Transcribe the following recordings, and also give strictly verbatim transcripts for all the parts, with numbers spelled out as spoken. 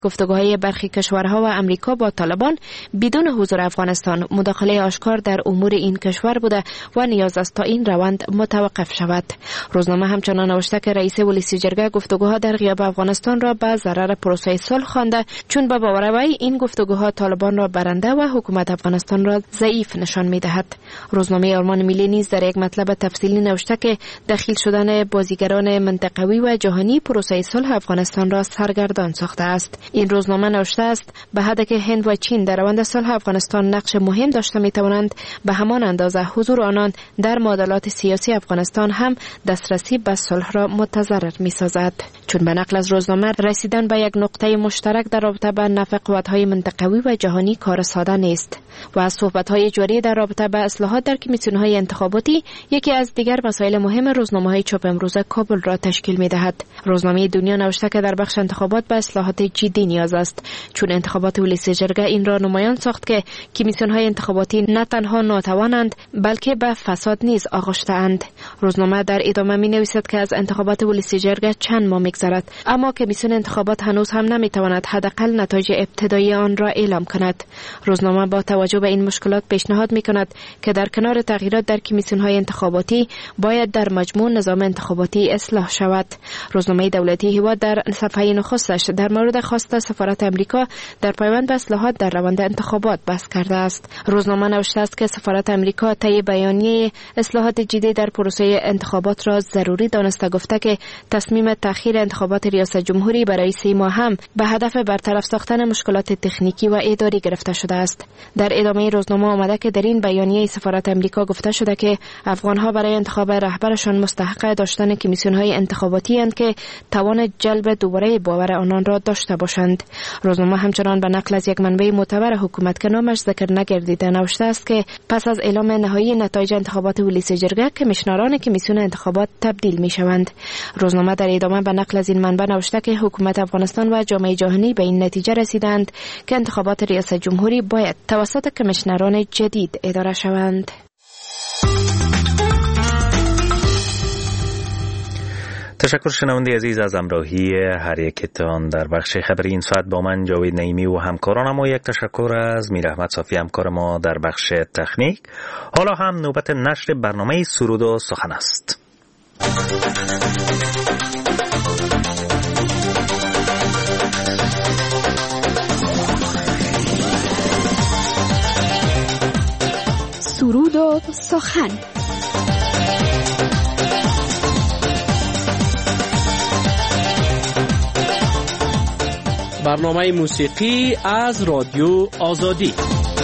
گفتگوهای برخی کشورها و امریکا با طالبان بدون حضور افغانستان مداخله آشکار در امور این کشور بوده و نیاز است تا این روند متوقف شود. روزنامه همچنان نوشته که رئیس ولسی جرگه گفتگوها در غیاب افغانستان را به ضرر پروسه صلح خوانده، چون به باور وی این گفتگوها طالبان را برنده و حکومت افغانستان را ضعیف نشان می‌دهد. روزنامه آرمان ملی نیز در یک مطلب تفصیلی نوشته که دخیل شدن بازیگران منطقوی و جهانی پروسه صلح افغانستان را سرگردان ساخته است. این روزنامه نوشته است به حدی که هند و چین در روند صلح افغانستان نقش مهم داشته می‌توانند، به همان اندازه حضور آنان در معادلات سیاسی افغانستان هم دسترسی به صلح را متضرر می‌سازد. چون به نقل از روزنامه رسیدن به یک نقطه مشترک در رابطه با نفع قوت‌های منطقوی و جهانی کار ساده نیست و از صحبت‌های جاری در رابطه با اصلاحات در کمیسیون‌های انتخاباتی یکی از دیگر مسائل مهم روزنامه‌های چاپ امروز کابل را تشکیل می‌دهد. روزنامه دنیا نوشته که در بخش انتخابات به اصلاحات جدی نیاز است، چون انتخابات ولسی جرگه این را نمایان ساخت که کمیسیون‌های انتخاباتی نه تنها ناتوانند بلکه به فساد نیز آغشته‌اند. روزنامه در ادامه می‌نویسد که از انتخابات ولسی جرگه چند ماه می‌گذرد، اما کمیسیون انتخابات هنوز هم نمی‌تواند حداقل نتایج ابتدایی آن را اعلام کند. روزنامه با توجه به این مشکلات پیشنهاد می‌کند که در کنار تغییرات در کمیسیون‌های انتخاباتی باید در مجموع نظام انتخاباتی اصلاح شود. روزنامه دولتی هوا در صفحه نخستش در مورد خواست سفارت امریکا در پیوند به اصلاحات در روند انتخابات بحث کرده است. روزنامه نوشته است که سفارت امریکا طی بیانیه اصلاحات جدی در پروسه انتخابات را ضروری دانسته، گفته که تصمیم تأخیر انتخابات ریاست جمهوری برای سه ماه هم به هدف برطرف ساختن مشکلات تکنیکی و اداری گرفته شده است. در ادامه روزنامه آمده که در این بیانیه سفارت امریکا گفته شده که افغانها برای انتخاب رهبرشان مستحق داشتن کمیسیون‌های انتخاباتی اند که توان جلب دوباره باور آنان را داشته باشند. روزنامه همچنان به نقل از یک منبع معتبر حکومت که نامش ذکر نگردیده نوشته است که پس از اعلام نهایی نتایج انتخابات ولسی جرگه کمیشنران کمیسیون انتخابات تبدیل می شوند. روزنامه در ادامه به نقل از این منبع نوشته که حکومت افغانستان و جامعه جهانی به این نتیجه رسیدند که انتخابات ریاست جمهوری باید توسط کمیشنران جدید اداره شوند. تشکر شنونده عزیز از همراهی هر یکتان در بخش خبری این ساعت. با من جاوید نعیمی و همکارانم و یک تشکر از میر احمد صافی همکار ما در بخش تکنیک. حالا هم نوبت نشر برنامه سرود و سخن است. سرود و سخن. برنامه موسیقی از رادیو آزادی.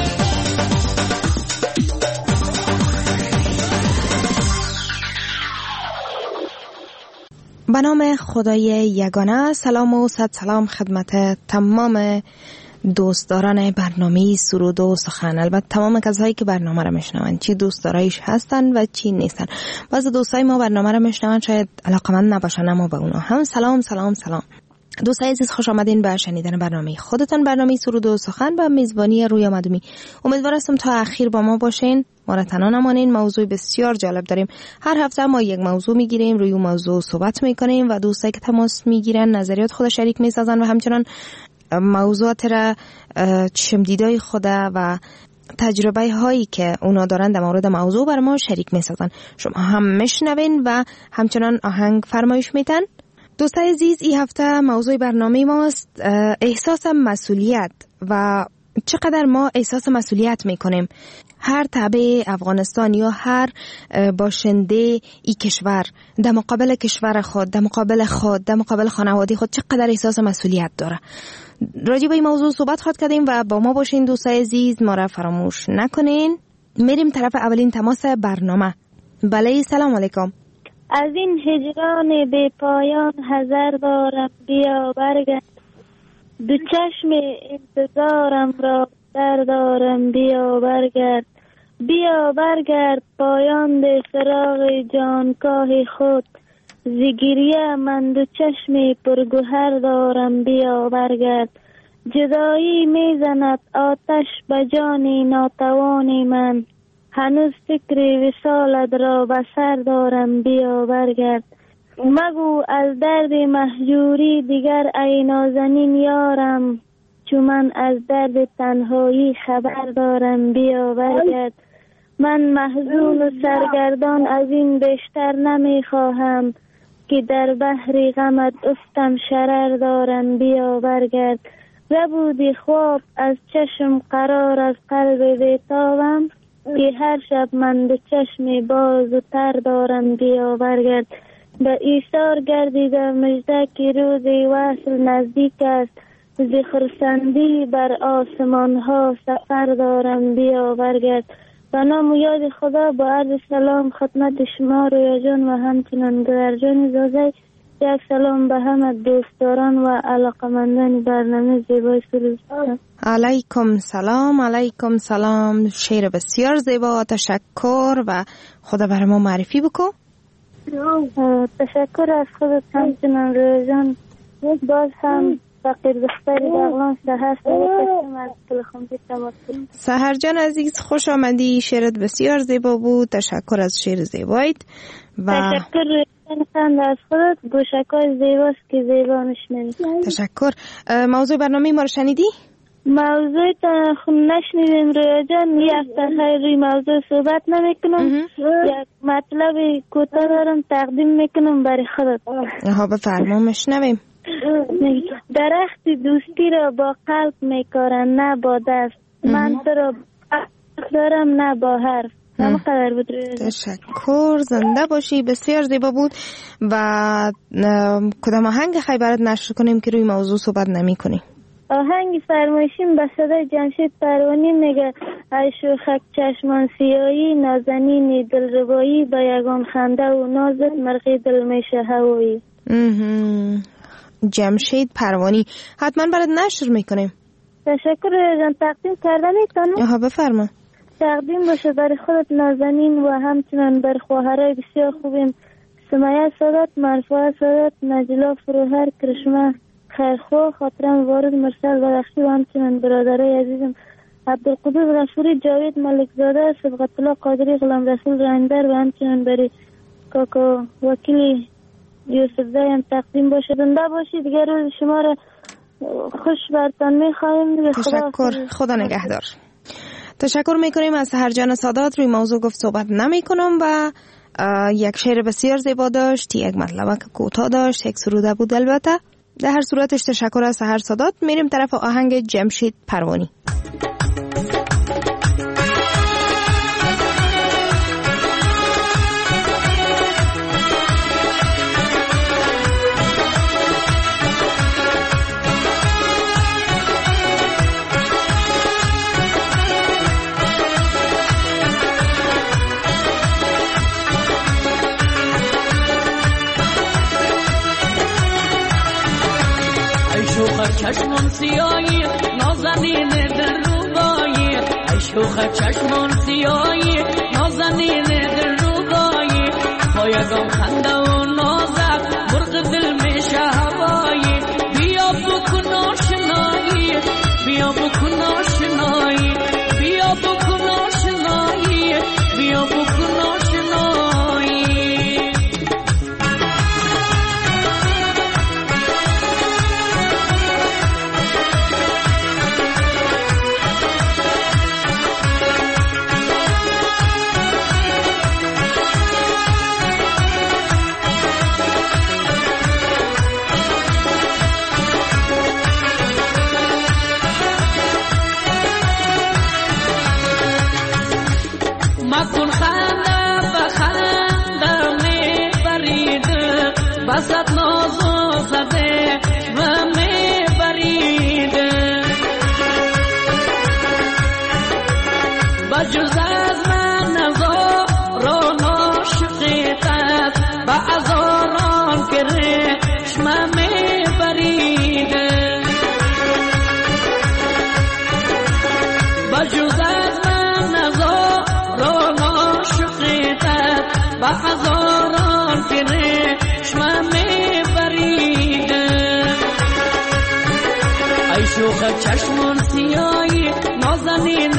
به نام خدای یگانه. سلام و صد سلام خدمت تمام دوستداران برنامه سرود و سخن. البته تمام کسایی که برنامه را میشنوند، چی دوستدارایش هستن و چی نیستن. بعضی دوستای ما برنامه را میشنوند شاید علاقمند نباشن، اما به اونا هم سلام سلام سلام. دوستای عزیز خوش آمدین به شنیدن برنامه خودتان، برنامه سرود و سخن با میزبانی رویا مدومی. امیدوار هستم تا اخیر با ما باشین، ما را تنها نمانین. موضوع بسیار جالب داریم. هر هفته ما یک موضوع میگیریم، روی موضوع صحبت میکنیم و دوستایی که تماس میگیرن نظریات خود شریک میسازن و همچنان موضوعات را چشم دیدای خود و تجربه هایی که اونا دارن در مورد موضوع بر ما شریک میسازن. شما هم میشنوین و همچنان آهنگ فرمایش میدن. دوستای عزیز، این هفته موضوع برنامه ماست احساس مسئولیت و چقدر ما احساس مسئولیت میکنیم. هر تبع افغانستان یا هر باشنده ای کشور در مقابل کشور خود، در مقابل خود، در مقابل خانواده خود چقدر احساس مسئولیت داره. راجع به این موضوع صحبت خواهد کردیم و با ما باشین دوستای عزیز، ما را فراموش نکنین. میریم طرف اولین تماس برنامه. بله، سلام علیکم. از این هجران بی پایان حذر دارم، بیا برگرد. دو چشم انتظارم را در دارم، بیا برگرد. بیا برگرد پایان ده فراغ جانکاه خود. زگیریه من دو چشم پرگوهر دارم، بیا برگرد. جدایی میزند آتش به جان ناتوان من. هنوز فکر وصالت را به سر دارم، بیا برگرد. مگو از درد مهجوری دیگر ای نازنین یارم، چون من از درد تنهایی خبر دارم بیا برگرد. من محزون و سرگردان از این بیشتر نمی خواهم، که در بحر غمت افتم شرر دارم بیا برگرد. ربودی خواب از چشم قرار از قلب بیتابم، که هر شب من به چشم باز و تر دارم بیا برگرد. به ایثار گردیده مژده که روزی وصل نزدیک است، ز خرسندی بر آسمان ها سفر دارم بیا برگرد. به نام و یاد خدا با عرض سلام خدمت شما رویا جان و همچنان گوهرجان زازی. یک سلام به همه دوستداران و علاقمندان برنامه زیبای سروش. علیکم سلام. علیکم سلام. شعر بسیار زیبا، تشکر و خدا بر ما معرفی بکو. تشکر از خودت همچنان رویا جان. باز هم فقیر بختری بغلان سهر سلام از تلخمتی تماس. سهر جان عزیز خوش آمدی، شعرت بسیار زیبا بود، تشکر از شعر زیبایت. و تشکر خند از خودت، گوشکای زیباست که زیبا میشنوی. تشکر. موضوع برنامه ما رو شنیدی؟ موضوع تا خون نشنیدیم رویا جان. یک هفته خیلی موضوع صحبت نمیکنم، یک مطلب کوتاه دارم تقدیم میکنم برای خودت. ها بفرما مشنویم. درخت دوستی را با قلب میکارن نه با دست، من تو را دارم نه با حرف. نمقدر بود روی. تشکر، زنده باشی، بسیار زیبا بود. و کدام آهنگ خیلی برات نشر کنیم که روی موضوع صحبت نمی کنی؟ آهنگ فرمایشیم به صدای جمشید پروانی میگه ای شوخک چشمان سیایی، نازنین دلربایی، با یگان خنده و نازت مرغی دل میشه هوایی. جمشید پروانی حتما برات نشر میکنیم. تشکر جان. تقدیم کردن میتونم؟ ها بفرما. تقدیم باشه برای خودت نازنین و همچنان بر خواهرای بسیار خوبیم، سمیه سادات، مرفوعه سادات، نجلا فروهر، کرشمه خیرخواه، خاطرم وارد مرسل بدخشی و همچنان برادرای عزیزم عبدالقدوس رسولی، جاوید ملکزاده، صبغت الله قادری، غلام رسول رندر و همچنان برای کاکا وکیلی یوسف زایم تقدیم باشه. زنده باشی. دیگر روز شما را خوش برتان میخواهیم. تشکر. خدا نگهدار. تشکر میکنیم از سحر جان سادات. روی موضوع گفت صحبت نمی کنم و یک شعر بسیار زیبا داشت، یک مطلب کوتاه داشت، یک سروده بود. البته در هر صورتش تشکر از سحر سادات. میریم طرف آهنگ جمشید پروانی. چشمان سیایی نازنین دلربایی، ای شوخ چشمان سیایی نازنین دلربایی، با یگان خنده و نازک مرغ دل میشه هوایی. بیا بکن آشنایی، بیا بکن آشنایی، بیا بکن آشنایی، بیا بکن آشنایی. مکن خنده بخنده می برید، بسد ناز و زده و می برید. بجز از من نزاران عاشقیتت، با ازاران کرشمه می برید. بجز از من نزاران عاشقیتت، با ازاران کرشمه می برید. ای شوخ چشمان سیایی نازنین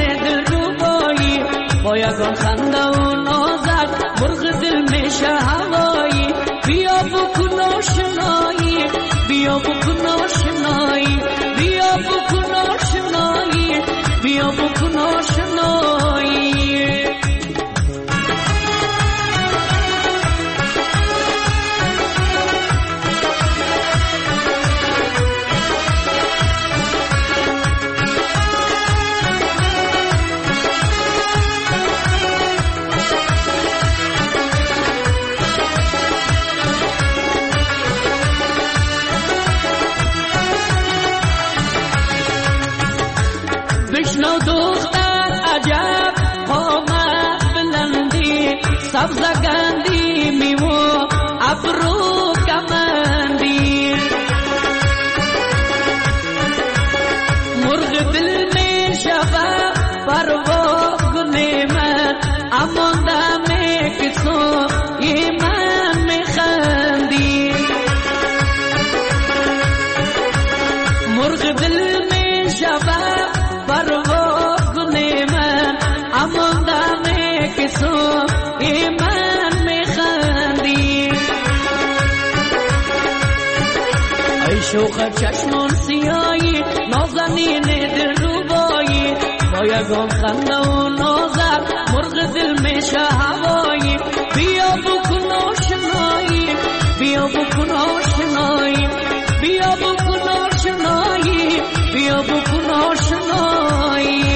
دلربایی، با یگان خنده و نازک مرغ دل میشه هوایی. بیا بکن آشنایی بیا بکن آشنایی بیا بکن آشنایی بیا بکن آشنایی بشنو دختر عجب قامت بلندی سبزگندی میوه ابرو کمندی مرغ دل می شود پرواز کنه من اما دم کسو یه من میخندی مرغ دل می شود پرواز کنه من اما دم کسو یه من میخندی ای شوخ چشمان سیایی نازنین دل روبایی با یگان خنده و نازر مرغ دل میشه هوایی بیا بکن آشنایی بیا بکن آشنایی بیا بکن آشنایی بیا بکن آشنایی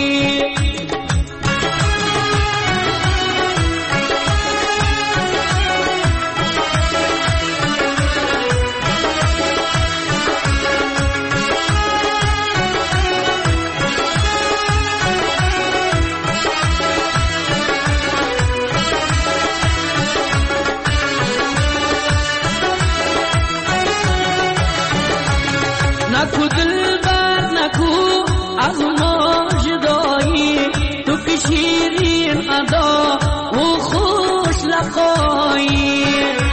نکو دل بر نکو از ما جدایی تو که شیرین ادا و خوش لقایی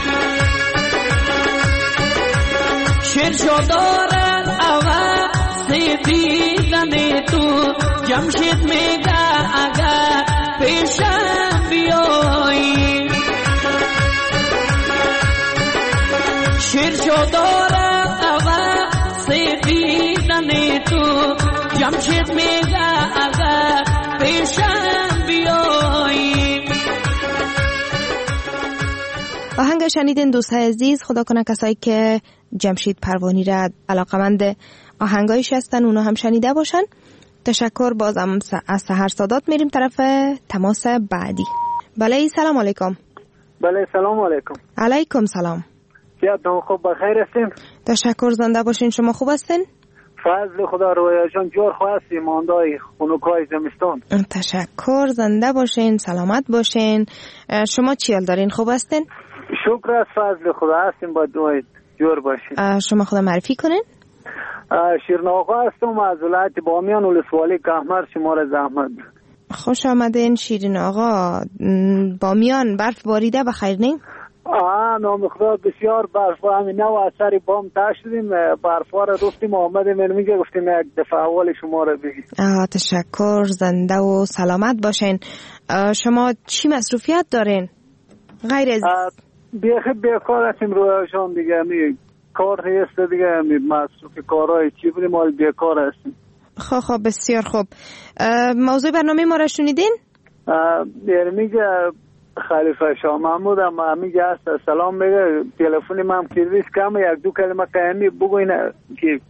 شیر شدارن اول سیدیدن تو جمشید میگه اگر پیشم بیایی شیر شدارن اول سیدیدن تو جمشید میگه اگر پیشم بیایی. آهنگ شنیدین دوستای عزیز. خدا کنه کسایی که جمشید پروانی را علاقمند آهنگایش هستن اونا هم شنیده باشن. تشکر. بازم از سحر سادات میریم طرف تماس بعدی. بله سلام علیکم. بله سلام علیکم. علیکم سلام. یادتون خوب بخیر هستین؟ تشکر. زنده باشین. شما خوب هستین؟ فضل خدا رویا جان جور خواستی ماندای خونوکای زمستان. تشکر. زنده باشین، سلامت باشین. شما چی حال دارین؟ خوب هستین؟ شکر از فضل خدا هستیم با دوای جور باشین. شما خدا معرفی کنین. شیرین آقا هستم از ولایت بامیان ولسوالی کهمر شماره زحمت. خوش آمدین شیرین آقا. بامیان برف باریده بخیر نیم؟ آه نام خدا بسیار برف همین نو اثر بام تشدیم برفا را رفتیم آمدیم این میگه گفتیم یک دفعه اول شما را بگیم. آه تشکر. زنده و سلامت باشین. شما چی مصروفیت دارین؟ غیر از بیخی بیکار هستیم رویشان دیگه می کار هست دیگه می مصروف کارهای چی بریم حال بیکار هستیم. خب خب بسیار خوب. موضوع برنامه ما را شنیدین؟ یعنی میگه خلیفه شاه محمود هم همیگه هست سلام بگه تلفنی من کردیش کم یک دو کلمه قیمی بگوین که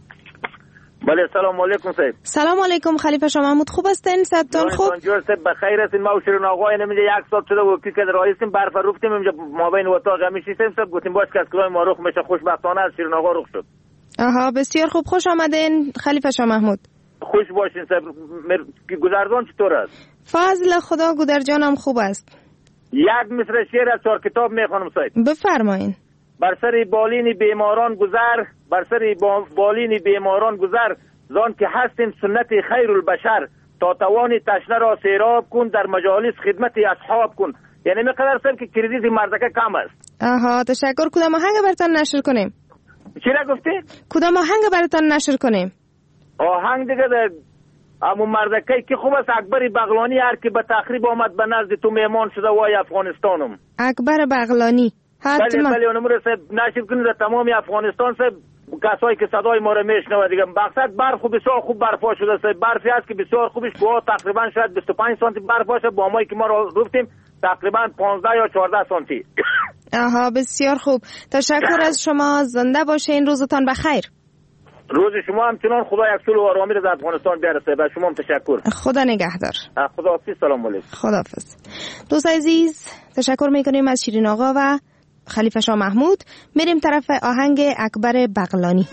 بله سلام علیکم صاحب. سلام علیکم خلیفه شاه محمود. خوب هستین؟ صحتتون خوب؟ جور صاحب بخیر هستین. ما و شیرین آقای نمیده یک ساعت شده و کی که رایستیم برف رفتیم اینجا ما بین اتاق همیشه سیم صاحب گفتیم باش که از کلای ما رخ میشه خوشبختانه از شیرین آقا رخ شد. آها بسیار خوب. خوش آمدین خلیفه شاه محمود. خوش باشین صاحب. مر... گذرگان چطور است؟ فضل خدا گودرجانم خوب است. یک مصر شعر از چهار کتاب میخوانم صاحب. بفرمایین. بر سر بالین بیماران گذر بر سر بالین بیماران گذر زان که هستیم سنت خیر البشر تا توانی تشنه را سیراب کن در مجالس خدمت اصحاب کن. یعنی میقدر صاحب که کردیت مردکه کم است. آها تشکر. کدام آهنگ براتون نشر کنیم؟ چی را گفتی؟ کدام آهنگ براتون نشر کنیم؟ آهنگ دیگه در امو مردکه که خوب است اکبر بغلانی هر که به تخریب آمد به نزد تو میمان شده وای افغانستانم. اکبر بغلانی. حتما بله بله نمور صاحب نشید کنید در تمام افغانستان صاحب کسایی که صدای ما رو میشنوه دیگه مقصد برف بسیار خوب برفا شده صاحب. برفی هست که بسیار خوبش با تقریبا شاید بیست و پنج سانتی برف باشه، با مایی که ما رو رفتیم تقریبا پانزده یا چهارده سانتی. آها بسیار خوب، تشکر از شما، زنده باشین، روزتان بخیر. روز شما هم چنان خدا یک صلح و آرامی رو در افغانستان بیاره. به شما هم تشکر. خدا نگهدار. خداحافظ. سلام علیکم. خداحافظ. دوست عزیز تشکر میکنیم از شیرین آقا و خلیفه شاه محمود. میریم طرف آهنگ اکبر بغلانی.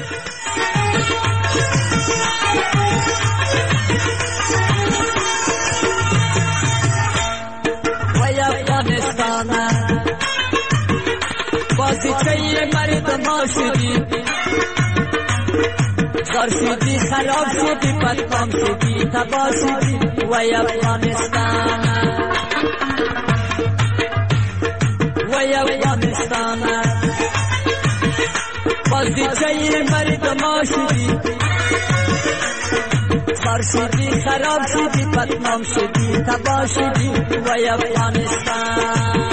وای افغانستان بازیچه مردم ها شدی، زار شدی، خراب شدی، بدنام شدی، تباه شدی. وای افغانستان وای افغانستان بازیچه مردم ها شدی، زار شدی، خراب شدی، بدنام شدی، تباه شدی. وای افغانستان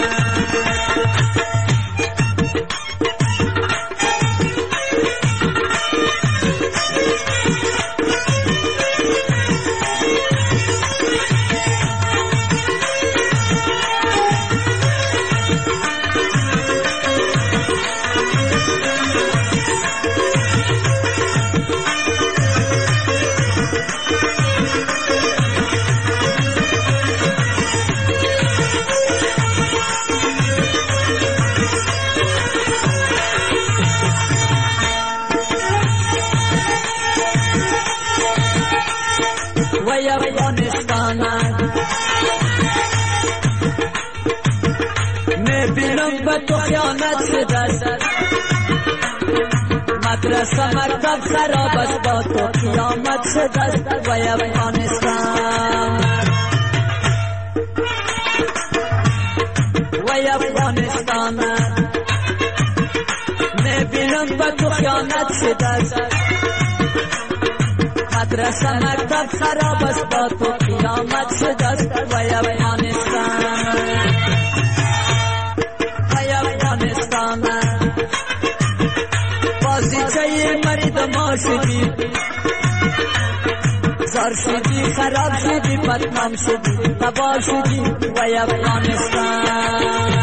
میبینم به تو خیانت شده است، مدرسه مکتب خراب است، با تو قیامت شده است. وای افغانستان وای افغانستان میبینم به تو خیانت شده است، مدرسه مکتب خراب است، با تو قیامت شده است. وای افغانستان وای افغانستان بازیچه مردم ها شدی، زار شدی، خراب شدی، بدنام شدی، تباه شدی. وای افغانستان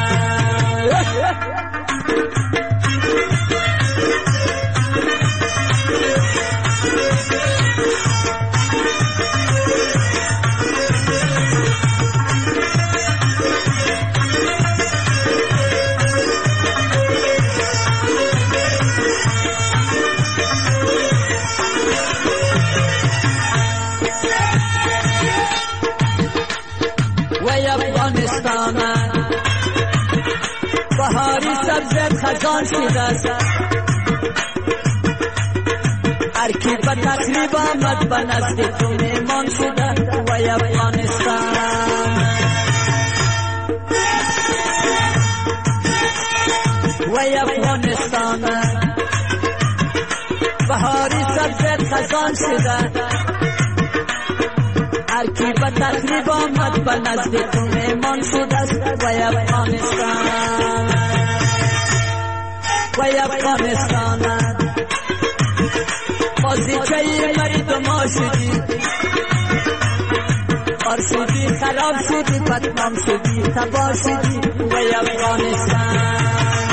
بهاری سبزت خزان شده است، هر کی به تقریب آمد به نزد تو میمان شده. وای افغانستان وای افغانستان بهاری سبزت خزان شده، هر کی به تقریب آمد به نزد تو میمان شده است. وای افغانستان وای افغانستان بازیچه مردم ها شدی، خار شدی، خراب شدی، بدنام شدی، تباه شدی. وای افغانستان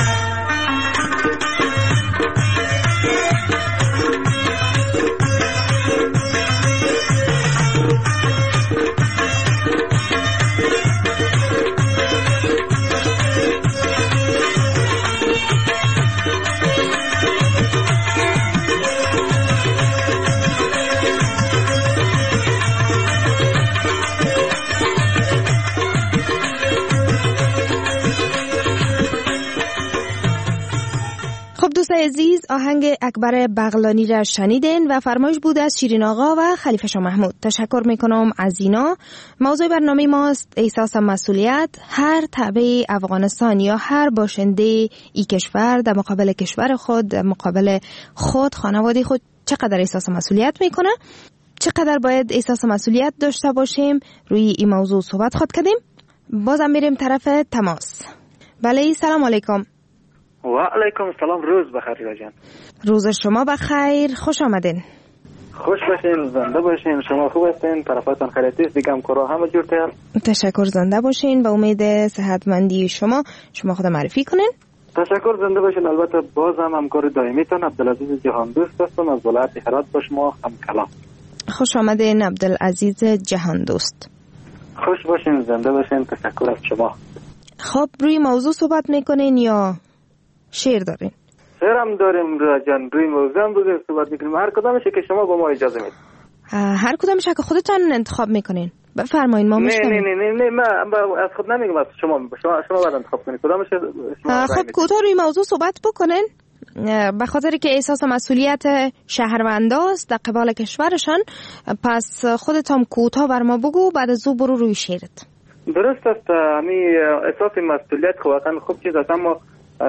عزیز آهنگ اکبر بغلانی را شنیدین و فرمایش بود از شیرین آقا و خلیفه شاه محمود. تشکر میکنم از اینا. موضوع برنامه ماست احساس مسئولیت. هر تابع افغانستان یا هر باشنده ای کشور در مقابل کشور خود، در مقابل خود، خانواده خود چقدر احساس مسئولیت میکنه، چقدر باید احساس مسئولیت داشته باشیم، روی این موضوع صحبت خود کردیم. بازم میریم طرف تماس. بله سلام علیکم. و علیکم السلام. روز بخیر ریا جان. روز شما بخیر. خوش آمدین. خوش باشین، زنده باشین. شما خوب هستین؟ طرفاتون خیریت است؟ دیگه همکارا همه جور تیار؟ تشکر، زنده باشین. به امید صحتمندی شما. شما خود معرفی کنین. تشکر، زنده باشین. البته باز هم همکار دائمیتون عبدالعزیز جهان دوست هستم از ولایت هرات با شما هم کلام. خوش آمدین عبدالعزیز جهان دوست. خوش باشین، زنده باشین. تشکر از شما. خب روی موضوع صحبت میکنین یا شعر دارین؟ شعر هم داریم ریا جان. روی موضوع هم بگیم صحبت میکنیم. هر کدامشه که شما با ما اجازه میدید. هر کدامش که خودتان انتخاب میکنین بفرمایید. ما نه نه نه نه من از خود نمیگم، از شما شما شما باید انتخاب کنید کدامش شما. خب کوتاه روی موضوع صحبت بکنین به خاطر که احساس مسئولیت شهرونداست در قبال کشورشان. پس خودتان کوتاه بر ما بگو، بعد از او برو روی شعرت. درست است. همین احساس مسئولیت خب واقعا خوب چیز است، اما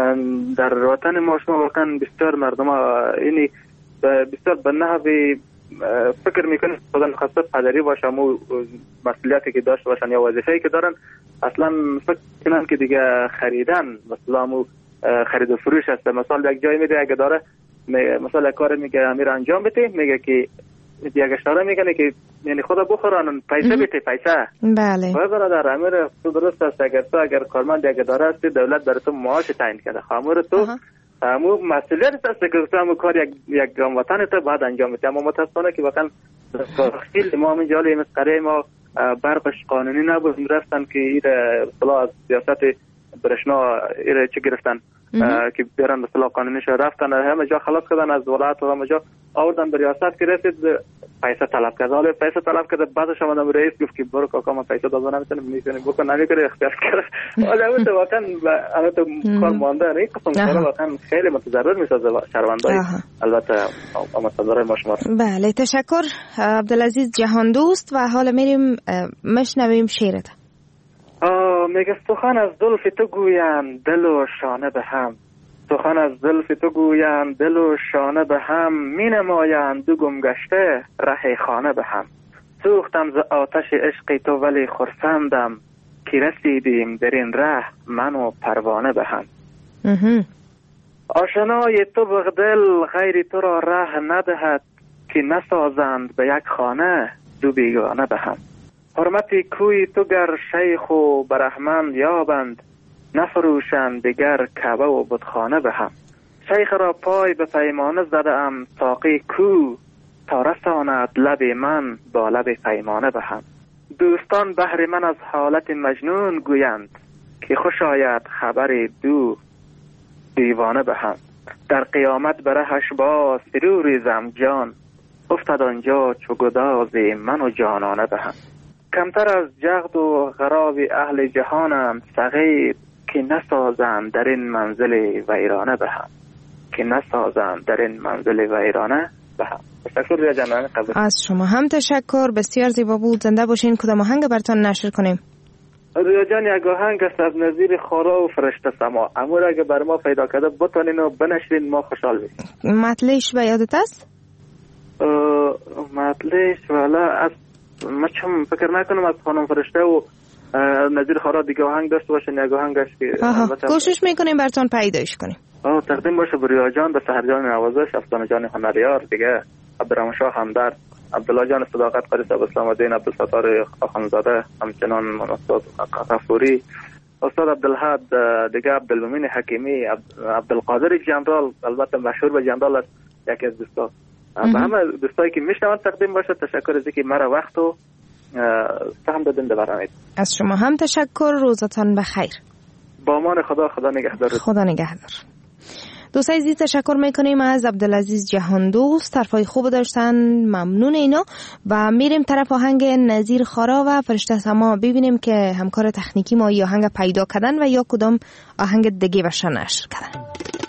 در وطن ما شما واقعا بسیار مردم اینی بسیار به نحوی فکر میکنن خودن خاصه پدری باشه و مسئولیتی که داشته باشن یا وظیفه‌ای که دارن اصلا فکر کنن که دیگه خریدن مثلا مو خرید و فروش است. مثلا یک جایی میده اگه داره مثلا کار میگه امیر انجام بده، میگه که دیگه اشاره میکنه که یعنی خدا بخورن پیسه بده پیسه. بله و در امیر تو درست است. اگر تو اگر کارمند اگه داره است دولت برای تو معاش تعیین کرده، خامور تو امو مسئولیت است که تو هم کار یک یک وطن تو بعد انجام بده. اما متاسفانه که واقعا تفصیل ما من جالی مسخره ما برقش قانونی نبود، رفتن که این اصطلاح از سیاست برشنا ایره چه گرفتن که بیارن مثلا قانونیش رفتن همه جا خلاص کردن از ولایت و همه جا آوردن به ریاست که رسید پیسه طلب کرد. حالا پیسه طلب کرد بعدش آمدم رئیس گفت که برو کاکا من پیسه دادم نمیتونم میتونم بکن نمیکنه اختیار کرد. حالا البته واقعا البته کار مانده نه قسم کارا واقعا خیلی متضرر میسازه شهروندای البته متضرر ما شما. بله تشکر عبدالعزیز جهان دوست. و حالا میریم مشنویم شعرت. میگه سخن از زلف تو گویند دل و شانه به هم، سخن از زلف تو گویند دل و شانه به هم، می نمایند دو گم گشته ره خانه به هم. سوختم ز آتش عشق تو ولی خرسندم، که رسیدیم در این ره من و پروانه به هم. آشنای تو بغدل غیر تو را ره ندهد، که نسازند به یک خانه دو بیگانه به هم. حرمتی کوی تو گر شیخ و برحمند یابند، نفروشند دیگر کعبه و بتخانه به هم. شیخ را پای به پیمانه زده ام، ساقی کو تا رساند لب من با لب پیمانه به هم. دوستان بهر من از حالت مجنون گویند، که خوش آید خبر دو دیوانه به هم. در قیامت برهش با سرو ریزم جان، افتد آنجا چو گداز من و جانانه به هم. کمتر از جغد و غراب اهل جهانم صغیر، که نسازند در این منزل ویرانه به هم، که نسازند در این منزل ویرانه به هم. تشکر ریا جان. از شما هم تشکر، بسیار زیبا بود. زنده باشین. کدام آهنگ براتون نشر کنیم؟ ریا جان یک آهنگ است از نظیر خارا و فرشته سما. امور اگه بر ما پیدا کرده بتونین و بنشرین ما خوشحال میشیم. مطلعش به یادت است؟ مطلعش والا از من چم فکر نکنم از خانم فرشته و نظیر خارا دیگه آهنگ داشته باشن. یک آهنگش که کوشش میکنیم براتون پیداش کنیم. آه تقدیم باشه به ریا جان، به سحر جان نوازش، افسانه جان هنریار دیگه، عبدالرحمن شاه همدرد، عبدالله جان صداقت، قدیس ابوالاسلام الدین، عبدالستار آخوندزاده، همچنان استاد غفوری، استاد عبدالحد دیگه، عبدالمؤمن حکیمی، عبدالقادر جنرال، البته مشهور به جنرال است، یکی از دوستا. به همه دوستایی که میشنون تقدیم باشه. تشکر از اینکه مرا وقت و سهم دادن به برنامه. از شما هم تشکر. روزتان بخیر. با امان خدا. خدا نگهدار. خدا نگهدار. دوستای عزیز تشکر میکنیم از عبدالعزیز جهان دوست، طرفای خوب داشتن، ممنون اینا. و میریم طرف آهنگ نظیر خارا و فرشته سما ببینیم که همکار تکنیکی ما یا آهنگ پیدا کردن و یا کدام آهنگ دیگه بشه نشر کردن.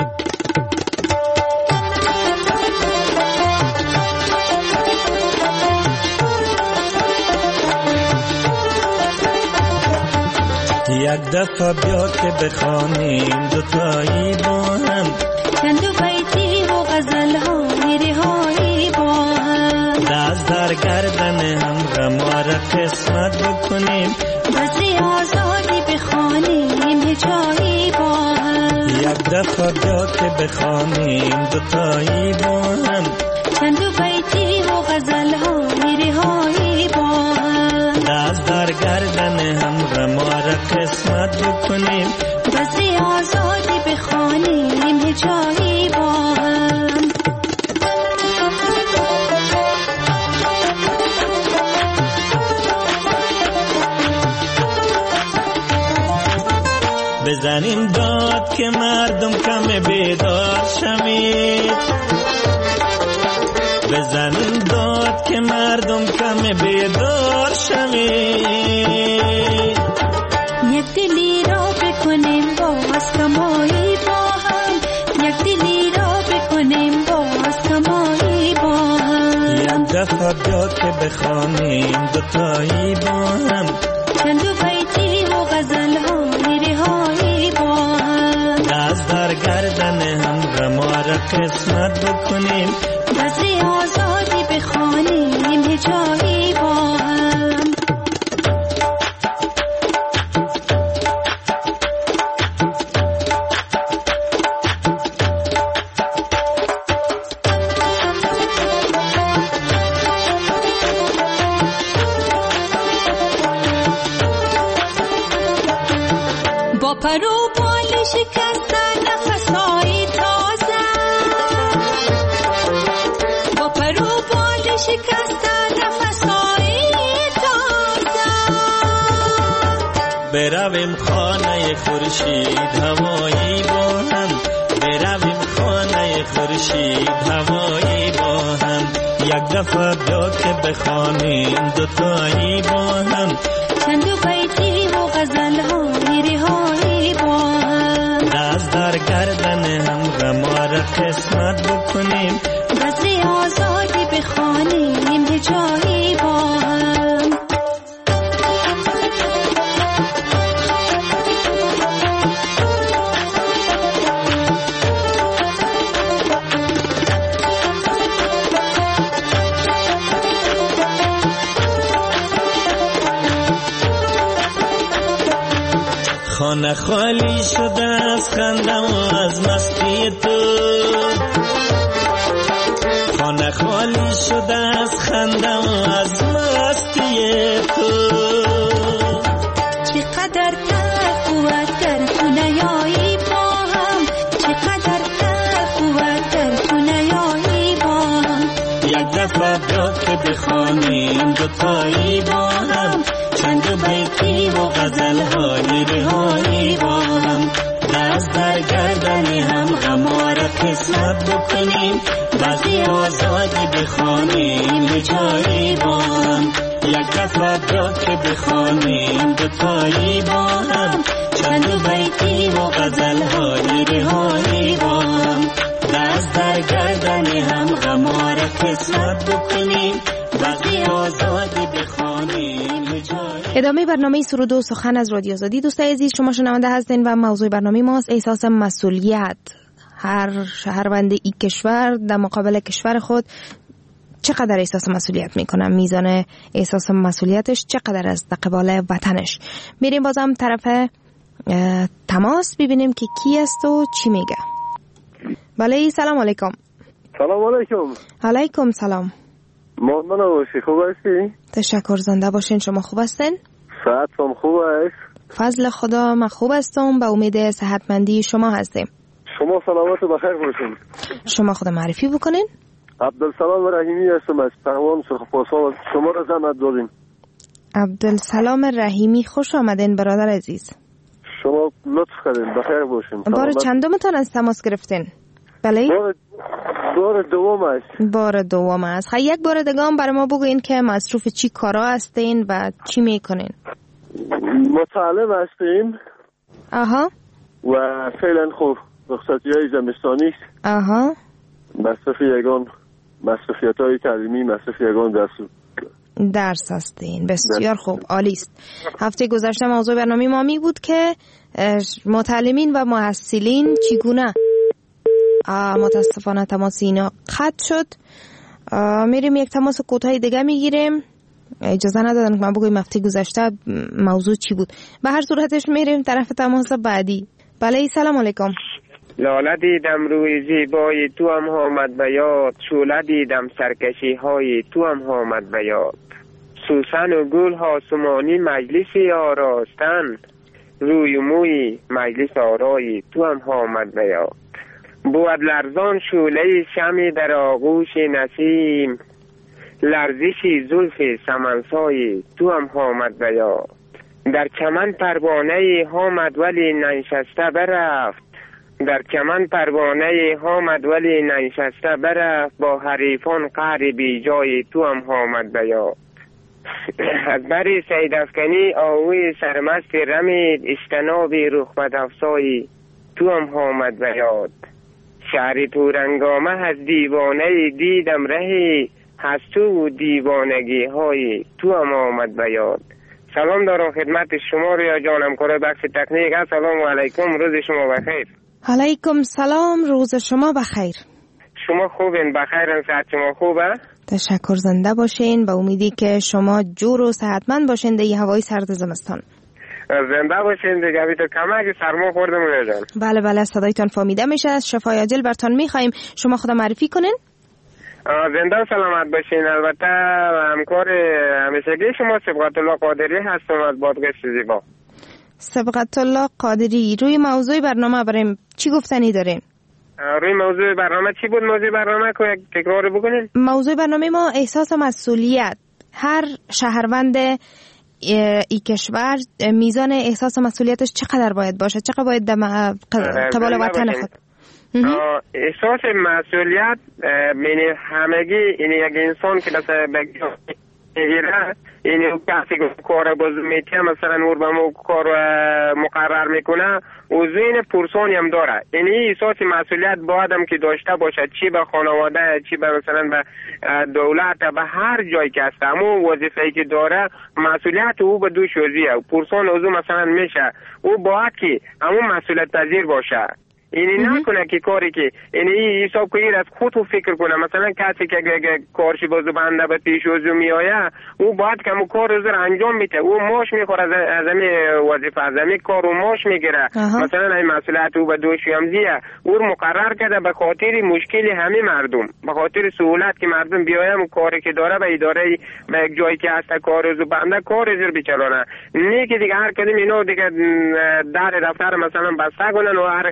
یک دفعه بیا که بخوانیم دوتایی با هم، چند و بیتی و غزل ها میرهایی با هم، دست در گردن هم غما را قسمت بکنیم، بسی آزادی بخوانیم هجایی یک دفعه بیا که بخوانیم دوتایی با هم چند بیتی و غزل ها میرهایی با هم دست در گردن هم غما را قسمت بکنیم بزی آزادی بخوانیم هجایی با هم بزنیم داد که مردم کم بیدار شوید بزنیم داد که مردم کم بیدار شوید یک دلی را بکنیم باز کمایی با هم یک دلی را بکنیم باز کمایی با هم یک دفعه بیا که بخوانیم دوتایی با هم چند بیتی و غزل ها میرهایی با هم دست در گردن هم غما را قسمت بکنیم بزی آزادی بخوانیم هجایی با هم با پرو بال شکسته نفسای تازه با پرو بال شکسته نفسای تازه برویم خانه خورشید هوایی با هم برویم خانه خورشید هوایی با هم یک دفعه بیا که بخوانیم دوتایی با هم چند بیتی و غزل ها میرهایی با هم دست در گردن هم غما را قسمت بکنیم بزی آزادی بخوانیم هجایی با هم خانه خالی شده از خنده و از مستی تو خانه خالی شده از خنده و از مستی تو چقدر تلخ بود گر تو نیایی با هم چقدر تلخ بود گر تو نیایی با هم یک دفعه بیا که بخوانیم دوتایی با هم چند بیتی و غزل های رهایی با هم دست در گردن هم غما را قسمت بکنیم بزی آزادی بخوانیم هجایی با هم یک دفعه بیا که بخوانیم دوتایی با هم چند بیتی و غزل های رهایی با هم دست در گردن هم غما را قسمت بکنیم بزی آزادی بخوانیم هجایی. ادامه برنامه سرود و سخن از رادیو آزادی. دوستای عزیز شما شنونده هستین و موضوع برنامه ماست احساس مسئولیت. هر شهروند این کشور در مقابل کشور خود چقدر احساس مسئولیت میکنه، میزان احساس مسئولیتش چقدر از قبال وطنش. میریم بازم طرف تماس ببینیم که کی است و چی میگه. بله سلام علیکم. سلام علیکم. علیکم سلام. مؤمن باشی، خوب هستی؟ تشکر، زنده باشین. شما خوب هستین؟ صحتم خوب است؟ فضل خدا من خوب هستم، به امید صحتمندی شما هستیم. شما سلامت و بخیر باشین. شما خود معرفی بکنین. عبدالسلام رحیمی هستم از پروان سرخپاسان. شما را زحمت دادیم. عبدالسلام رحیمی، خوش آمدین برادر عزیز. شما لطف کردین، بخیر باشین. بار چندمتان از تماس گرفتین؟ بله؟ بار, بار دوم است. بار دوم است. خیلی یک بار دیگه هم برای ما بگوین که مصروف چی کارا هستین و چی میکنین؟ متعلم هستیم. آها. و فعلا خوب رخصتی های زمستانی است. آها. مصرف یگان مصرفیت های تعلیمی، مصرف یگان درس درس هستین. بسیار خوب، عالی است. هفته گذشته موضوع برنامه ما می بود که متعلمین و محصلین چگونه. متاسفانه تماس اینا قطع شد. میریم یک تماس کوتاه دیگه میگیریم. اجازه ندادن که من بگویم هفته گذشته موضوع چی بود. به هر صورتش میریم طرف تماس بعدی. بله سلام علیکم. لاله دیدم روی زیبای تو هم آمد به یاد، شعله دیدم سرکشی های تو هم آمد به یاد. سوسن و گل آسمانی مجلسی آراستن، روی موی مجلس آرایی تو هم آمد به یاد. بود لرزان شعله شمع در آغوش نسیم، لرزشی زلف سمنسای تو هم آمد به یاد. در چمن پروانه آمد ولی ننشسته برفت، در چمن پروانه آمد ولی ننشسته برفت. با حریفان قهر بی جای تو هم آمد به یاد. از بری سید افکنی آوی سرمست رمید، اجتنابی رخ بدافزایی تو هم آمد به یاد. شهری تورنگامه از دیوانه دیدم رهی، از تو دیوانگی های تو هم آمد به یاد. سلام دارم خدمت شما ریا جانم کار بخش تکنیک. السلام علیکم، روز شما بخیر. علیکم سلام، روز شما بخیر. شما خوبین؟ بخیرن؟ صحت شما خوبه؟ تشکر، زنده باشین. با امیدی که شما جور و صحتمند باشین در هوای سرد زمستان. زنده باشین دیگه. بی تو کمک سرما خوردم جان. بله بله، صدایتان فهمیده میشه. شفای عاجل برتان میخوایم. شما خدا معرفی کنین. زنده و سلامت باشین. البته همکار همیشگی شما سبقت الله قادری هستم از بادگشت زیبا. سبقت الله قادری، روی موضوع برنامه بریم چی گفتنی دارین؟ روی موضوع برنامه چی بود؟ موضوع برنامه که تکرار بکنین. موضوع برنامه ما احساس مسئولیت. هر شهروند ای کشور میزان احساس مسئولیتش چقدر باید باشه؟ چقدر باید در قبال وطن خود؟ احساس مسئولیت بین همگی این یک انسان که مثلا بگیره، این کسی که کار بازو میتیم مثلا نور به مو کار مقرر میکنه و ذهن پرسانی هم داره. این احساس مسئولیت باید هم که داشته باشه، چی به خانواده، چی به مثلا به دولت، به هر جایی که هست همون وظیفه‌ای که داره مسئولیت او به دوش وزیه و پرسان اوزو مثلا میشه. او باید که همون مسئولیت پذیر باشه. اینی نکنه که کاری که اینی حساب کنید از خود و فکر کنه. مثلا کسی که کارش بازو بنده به پیش وزو میآیه او باید که همون کار رو انجام میده. او ماش میخوره از همین وظیفه، از همین کار و ماش میگیره. مثلا این مسئولیت او به دوش همزیه او رو مقرر کرده به خاطر مشکل همه مردم، به خاطر سهولت که مردم بیایم کاری که داره به اداره به یک جایی که هست کار رو بنده کار رو بچلونه. نه که دیگه هر کدوم اینا دیگه در دفتر مثلا بسته کنن و هر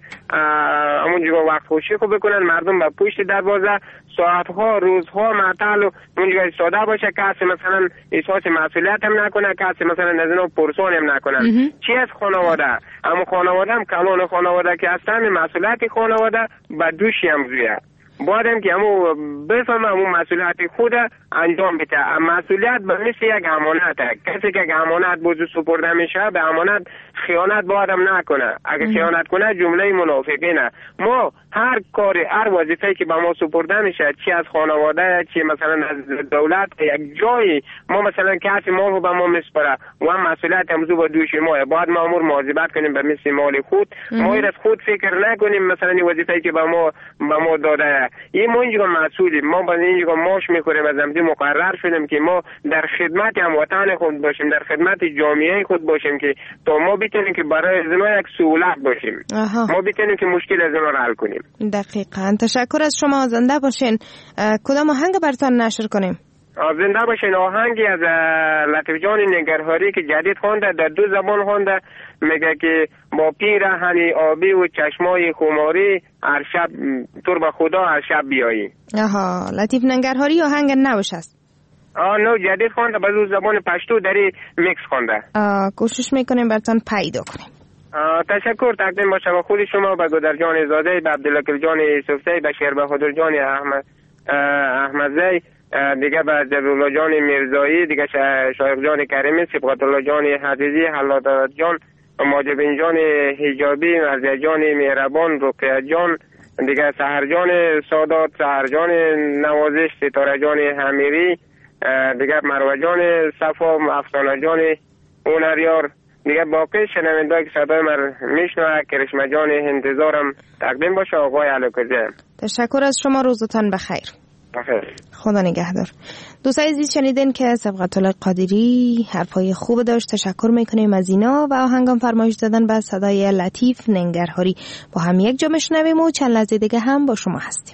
همون جگه وقت خوشی خوب بکنن، مردم به پشت دروازه ساعتها روزها معطل و اون جگه ساده باشه، کسی مثلا احساس مسئولیت هم نکنه، کسی مثلا از اینا پرسان هم نکنن. چی از خانواده؟ اما خانواده هم کلان خانواده که هستن مسئولیت خانواده به دوشی هم زویه. باید که همون بفهمه همون مسئولیت خود انجام بده. مسئولیت به مثل یک امانته. کسی که امانت بوزو سپرده میشه به امانت خیانت باید هم نکنه. اگه خیانت کنه جمله منافقینه. ما هر کاری، هر وظیفه‌ای که به ما سپرده میشه، چی از خانواده، چی مثلا از دولت، یک جایی ما مثلا کسی ما رو به ما میسپره و هم مسئولیت همزو با دوش ما، باید مامور مواظبت کنیم به مثل مال خود. ما از خود فکر نکنیم مثلا این وظیفه‌ای که به ما به ما داده این ما اینجا مسئولیم. ما با اینجا ماش میخوریم، از همزی مقرر شدیم که ما در خدمت هموطن خود باشیم، در خدمت جامعه خود باشیم که تا ما بتونیم که برای از اینا یک سهولت باشیم. آها. ما بتونیم که مشکل از اینا رو حل کنیم. دقیقاً. تشکر از شما. زنده باشین. کدام آهنگ براتون نشر کنیم؟ زنده باشین. آهنگی از لطیف جان نگرهاری که جدید خوانده، در دو زبان خوانده، میگه که با پیرهن آبی و چشمای خماری هر شب تور به خدا هر شب بیایی. آها، لطیف نگرهاری آهنگ نوش است. آه نو جدید خوانده، به دو زبان پشتو داری میکس خوانده. کوشش میکنیم براتون پیدا کنیم. تشکر تقدیم باشه به خود شما، به گدر جان زاده، به عبدالله جان یوسفزی، به شیر بهادر جان احمد احمدزی، دیگه به جلال جان میرزایی، دیگه شایق جان کریمی، سبقت الله جان حدیدی، حلادت جان، ماجبین جان حجابی، مرزی جان مهربان، رقیه جان، دیگه سحر جان سادات، سحر جان نوازش، ستاره جان حمیری، دیگه مروه جان صفا، افسانه جان اونریار، دیگه باقی شنونده‌ای که صدای من میشنوه کرشمه جان انتظارم تقدیم باشه آقای علوکزی. تشکر از شما، روزتان بخیر. بخیر. خدا نگهدار. دوستای عزیز شنیدین که سبقت الله قادری حرفای خوب داشت. تشکر میکنیم از اینا و آهنگام فرمایش دادن به صدای لطیف ننگرهاری. با هم یک جا میشنویم و چند لحظه دیگه هم با شما هستیم.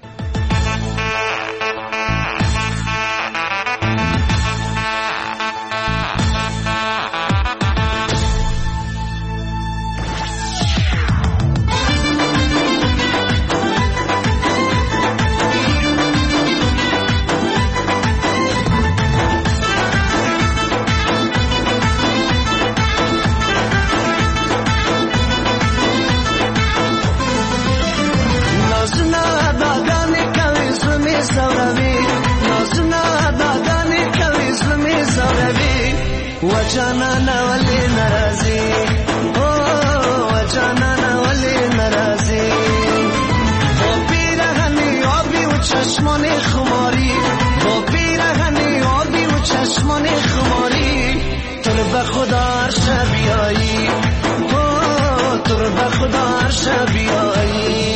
وجانا ولی ناراضی او وجانا ولی ناراضی با پیرهنی آبی و چشمان خماری با پیرهنی آبی و چشمان خماری تو رو به خدا شبیایی او تو رو به خدا شبیایی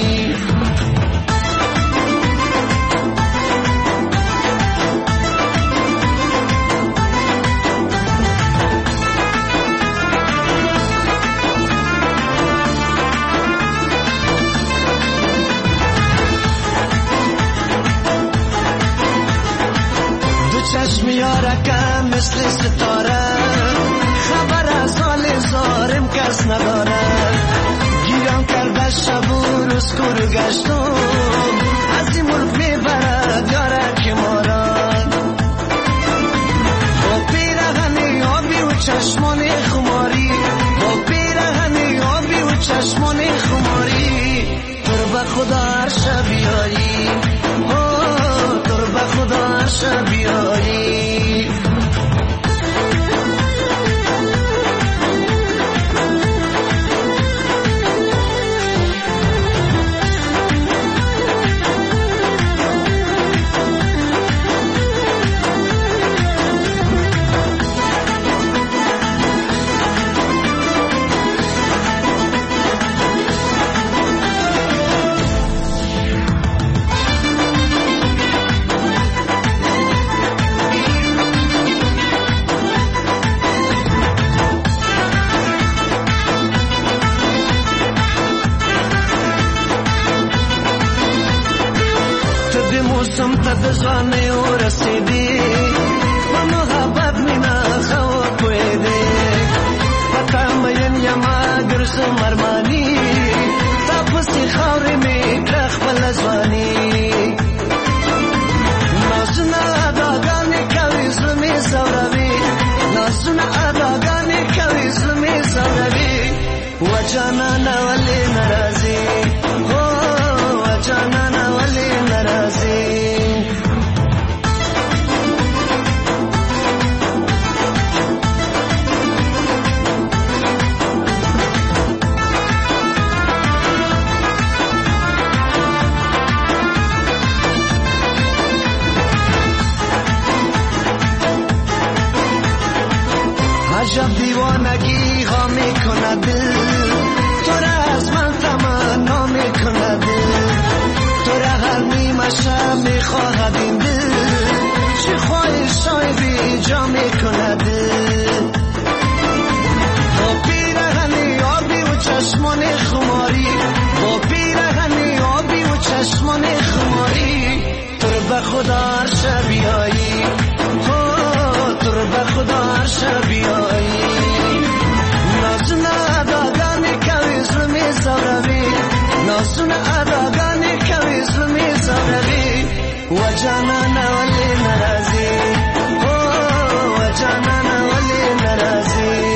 چشم یارکم مثل ستاره خبر از حال زارم کس نداره گیرم کرده شب و روز کور گشتم از این مرغ میبرد یارک مارد با پیرهنی آبی و چشمان خماری با پیرهنی آبی و چشمان خماری تو رو به خدا هر شب بیایی تو رو به خدا هر شب بیایی بزانه و رسیدی و محبت مینا خواه کویده و تامین یما گرس مرمانی تا پسی خوری می کرخ بلزوانی نازونا اداگانی کوی ظلمی زوروی نازونا اداگانی کوی ظلمی زوروی و جانانا ولی نرازی و جانانا ولی نرازی عجب دیوانگی ها می کند دل تو را از من تمنا می کند دل تو را هر نیمه شب می خواهد این دل چه خواهش های بی جا می کند دل با پیرهنی آبی و چشمان خماری با پیرهنی آبی و چشمان خماری تو را به خدا هر شب بیایی تو رو به خدا هر شب بیایی نازونا اداگانی کوی ظلمی زوروی نازونا اداگانی کوی ظلمی زوروی و جانانا ولی نرازی و جانانا ولی نرازی.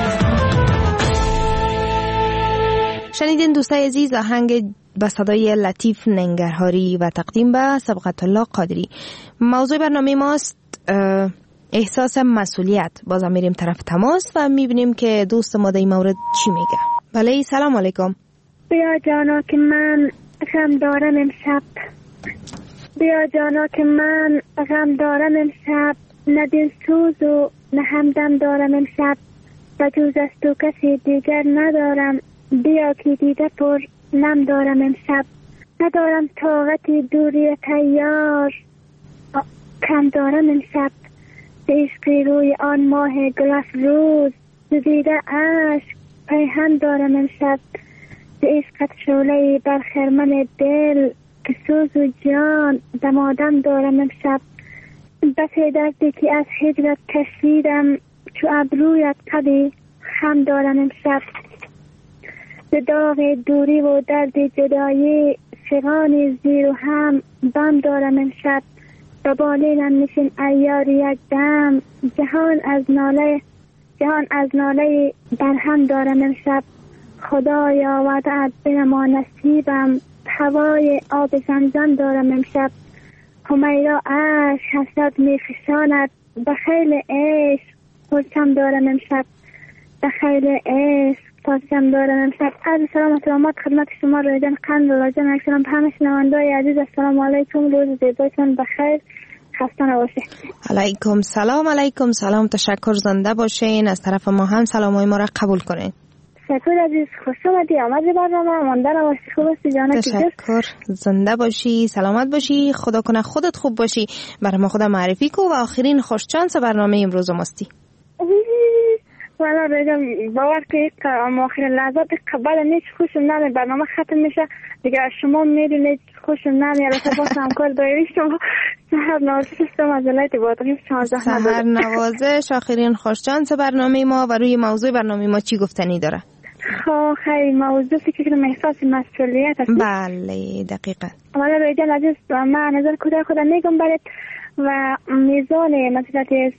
شنیدین دوستای عزیز آهنگ با صدای لطیف ننگرهاری و تقدیم به سبقت الله قادری. موضوع برنامه ماست احساس مسئولیت. بازم میریم طرف تماس و میبینیم که دوست ما در این مورد چی میگه. بله سلام علیکم. بیا جانا که من غم دارم امشب بیا جانا که من غم دارم امشب نه دل سوز و نه همدم دارم امشب بجوز از تو کسی دیگر ندارم بیا که دیده پر نم دارم امشب ندارم طاقت دوری تیار کم دارم امشب به عشق روی آن ماه گل افروز، دیده عشق پیهن دارم امشب به عشقت شعله بر خرمن دل، که سوز و جان دمادم دارم امشب. بس دردی که از هجرت کشیدم، چو ابرویت قدی خم دارم امشب. به داغ دوری و درد جدایی، فغان زیر و هم بم دارم امشب. به بالینم نشین ایار یک دم، جهان از ناله جهان از ناله برهم دارم امشب. خدایا وعده‌ات بنما نصیبم، هوای آب زمزم دارم امشب. همیرا عشق حسرت می فشاند، به خیل عشق پرچم دارم امشب. به خیل عشق پرچم دارم امشب. عرض سلام و سلامات خدمت شما رایجان قند و جان اکسلام. همه شنونده‌های عزیز السلام علیکم، روز زیبایتون بخیر، خسته نباشید. علیکم سلام. علیکم سلام، تشکر، زنده باشین. از طرف ما هم سلامای ما را قبول کنین. تشکر عزیز، خوش آمدی. آمدی برنامه مانده نباشی، خوب هستی جانم؟ تشکر، زنده باشی، سلامت باشی، خدا کنه خودت خوب باشی. برای ما خدا معرفی کو و آخرین خوش چانس برنامه امروز ماستی. والا بگم باور کنید که آخرین لحظات قبل نیچ خوشم نمیاد، برنامه ختم میشه دیگه. شما میدونید خوشم نمیاد، البته با همکار دایری شما سحر نوازش استم از ولایت بادغیس چهارده سحر نوازش آخرین خوش چانس برنامه ما و روی موضوع برنامه ما چی گفتنی داره؟ خب خیلی موضوع فکر کنم احساس مسئولیت است. بله دقیقا. والا رجال عزیز، من نظر خدا خدا میگم برات و میزان مسئولیت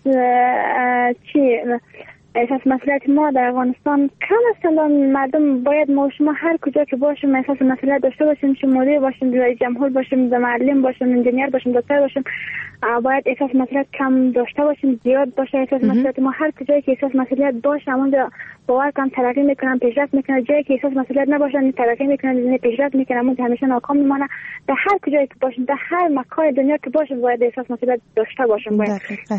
چی احساس مسئولیت ما در افغانستان کم است. مردم باید ما شما هر کجا که باشیم احساس مسئولیت داشته باشیم، چه مدیر باشیم، رئیس جمهور باشیم، معلم باشیم، انجینیر باشیم، دکتر باشیم، باید احساس مسئولیت کم داشته باشیم، زیاد باشه احساس مسئولیت ما. هر کجایی که احساس مسئولیت باشه اونجا باور کنم ترقی میکنن، پیشرفت میکنن. جایی که احساس مسئولیت نباشه ترقی میکنن، پیشرفت میکنن، اونجا همیشه ناکام میمونه. در هر کجایی که باشیم، در هر مکان دنیا که باشیم باید احساس مسئولیت داشته باشیم. باید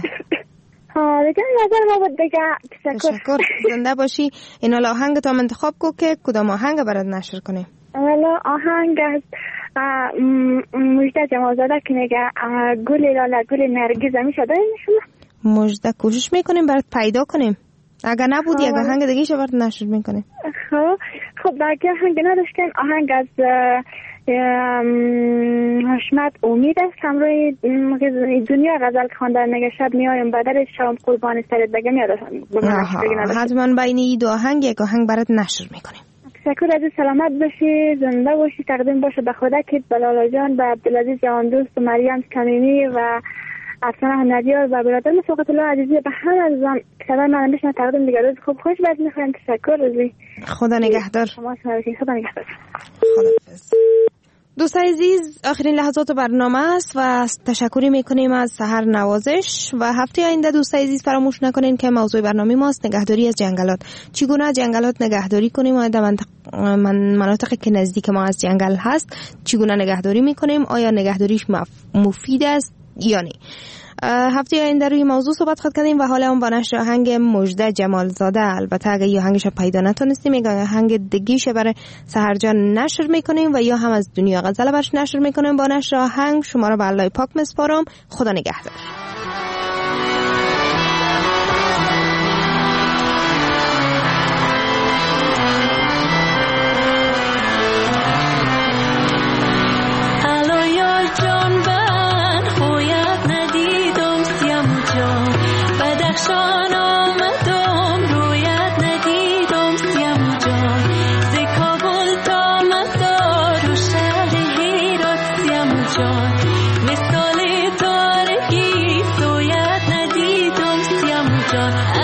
ها دیگه نظر ما بود دیگه. تشکر، زنده باشی. این حالا آهنگ تو انتخاب کو که کدام آهنگ برات نشر کنیم؟ والا آهنگ از مجده جمالزاده که میگه گل لاله گل نرگس میشه داریم شما؟ مجده کوشش میکنیم برات پیدا کنیم، اگر نبود یک آهنگ دیگه شو برات نشر میکنیم. خب خب دیگه آهنگ نداشتین؟ آهنگ از حشمت امید است، همراه دنیا غزل خواندن میگه شب میایم بدر شام قربان سرت بگه میاد. حتما بین این دو آهنگ یک آهنگ برات نشر میکنیم. تشکر عزیز، سلامت باشی، زنده باشی. تقدیم باشه به خدا که بلالا جان، به عبدالعزیز جوان دوست و مریم کمیمی و افسانه ندیار و برادرم سوقت الله عزیزی، به هر عزیزان صدای من میشنه تقدیم دیگه. روز خوب خوش باشید. میخوایم. تشکر عزیز، خدا نگهدار. شما خدا نگهدار. خداحافظ. دوستان عزیز، آخرین لحظات برنامه است و تشکری میکنیم از سحر نوازش و هفته آینده دوستان عزیز فراموش نکنین که موضوع برنامه ماست نگهداری از جنگلات. چگونه جنگلات نگهداری کنیم و در منطقه من مناطقی که نزدیک ما از جنگل هست چگونه نگهداری میکنیم، آیا نگهداریش مفید است یا نه. هفته آینده روی موضوع صحبت خواهد کردیم و حالا هم با نشر آهنگ مجده جمالزاده، البته اگه یه آهنگش پیدا نتونستیم یک آهنگ دیگه‌ش برای سحر جان نشر میکنیم و یا هم از دنیا غزل برش نشر میکنیم. با نشر آهنگ شما را به الله پاک میسپارم. خدا نگهدار. مثال تارکی سویت ندیدم سیم جان.